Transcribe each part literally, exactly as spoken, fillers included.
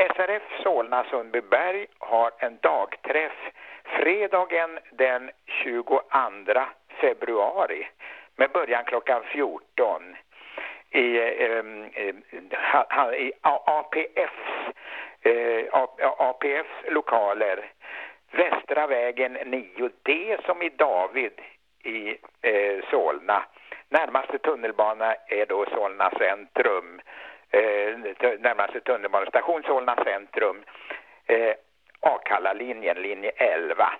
S R F Solna Sundbyberg har en dagträff fredagen den tjugoandra februari med början klockan fjorton i, eh, eh, i A P Fs, eh, A P Fs lokaler, Västra vägen nio D som i David i eh, Solna. Närmaste tunnelbana är då Solna centrum. Eh, närmaste tunnelbanestation Solna centrum. Eh, Akalla-linjen, linje elva.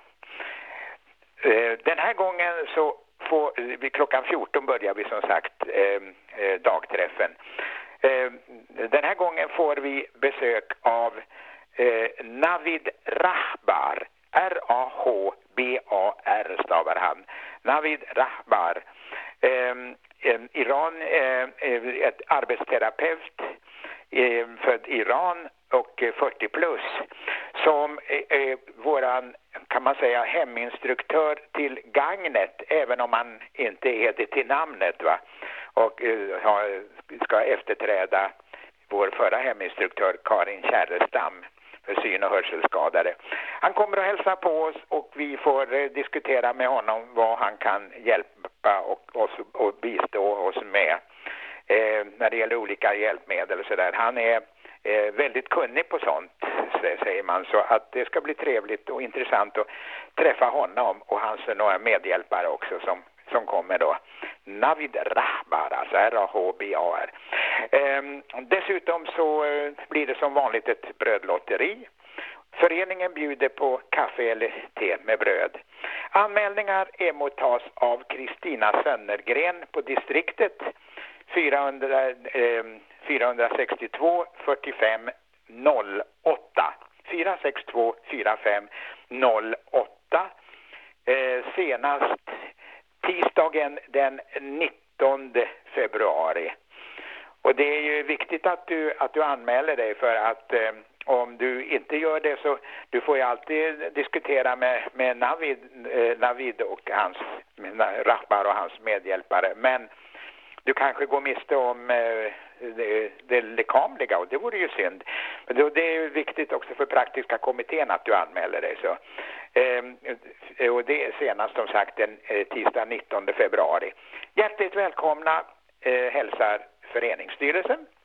Eh, den här gången så får vi klockan fjorton börjar vi som sagt eh, eh, dagträffen. Eh, den här gången får vi besök av eh, Navid Rahbar. R A H B A R stavar han. Navid Rahbar. Eh, eh, Iran, eh, ett arbetsterapeut eh, född i Iran och fyrtio plus som är våran, kan man säga, heminstruktör till Gagnet, även om han inte är det till namnet, va? Och uh, ska efterträda vår förra heminstruktör Karin Kärrestam för syn- och hörselskadade. Han kommer att hälsa på oss och vi får uh, diskutera med honom vad han kan hjälpa och, oss, och bistå oss med uh, när det gäller olika hjälpmedel och sådär. Han är Eh, väldigt kunnig på sånt, säger man, så att det ska bli trevligt och intressant att träffa honom och hans några medhjälpare också som, som kommer då. Navid Rahbar, alltså R A H B A R. Eh, dessutom så eh, blir det som vanligt ett brödlotteri. Föreningen bjuder på kaffe eller te med bröd. Anmälningar emottas av Kristina Sönnergren på distriktet fyrahundra, eh, fyrahundrasextiotvå fyrtiofem noll åtta. fyra sex två fyra fem noll åtta. Eh, senast tisdagen den nittonde februari. Och det är ju viktigt att du, att du anmäler dig, för att eh, om du inte gör det så du får ju alltid diskutera med, med Navid, eh, Navid och hans Rahbar och hans medhjälpare. Men du kanske går miste om eh, det, det lekamliga, och det vore ju synd. Men då, det är ju viktigt också för praktiska kommittén att du anmäler dig. Så. Eh, och det är senast som sagt den eh, tisdag nittonde februari. Hjärtligt välkomna eh, hälsar föreningsstyrelsen.